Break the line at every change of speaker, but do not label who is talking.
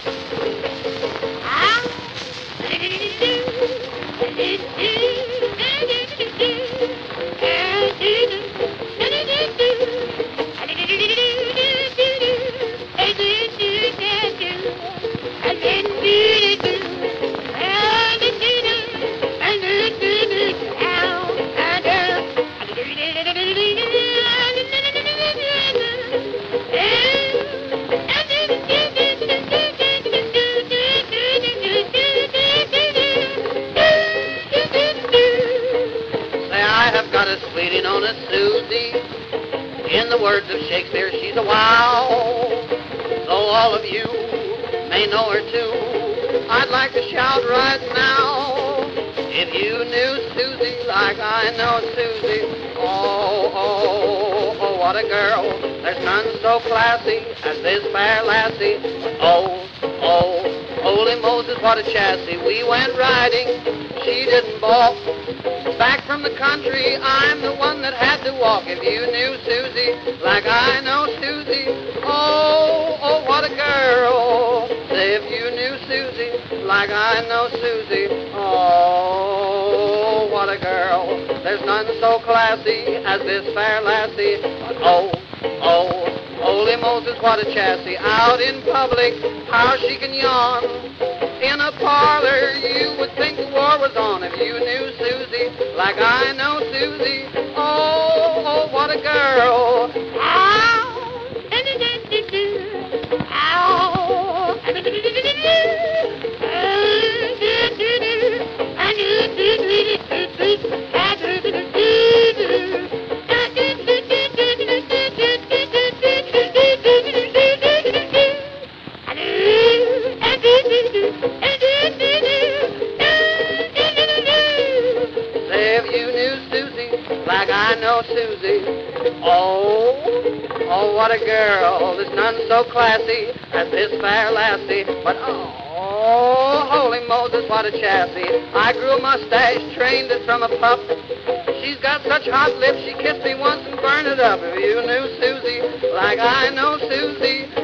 Got a sweetie known as Susie. In the words of Shakespeare, she's a wow. Though all of you may know her too, I'd like to shout right now. If you knew Susie like I know Susie, oh, oh, oh, what a girl. There's none so classy as this fair lassie. Oh, oh, holy Moses, what a chassis. We went riding, she didn't balk. Back from the country, I'm the one that had to walk. If you knew Susie like I know Susie, oh, oh, what a girl. Say if you knew Susie like I know Susie, oh, what a girl. There's none so classy as this fair lassie. Oh, oh, holy Moses, what a chassis. Out in public, how she can yawn. In a parlor, you would think the war was on. If you knew Susie like I know Susie, oh, oh, what a girl. Ow, like I know Susie, oh, oh, what a girl. There's none so classy as this fair lassie. But oh, holy Moses, what a chassis. I grew a mustache, trained it from a pup. She's got such hot lips, she kissed me once and burned it up. If you knew Susie like I know Susie,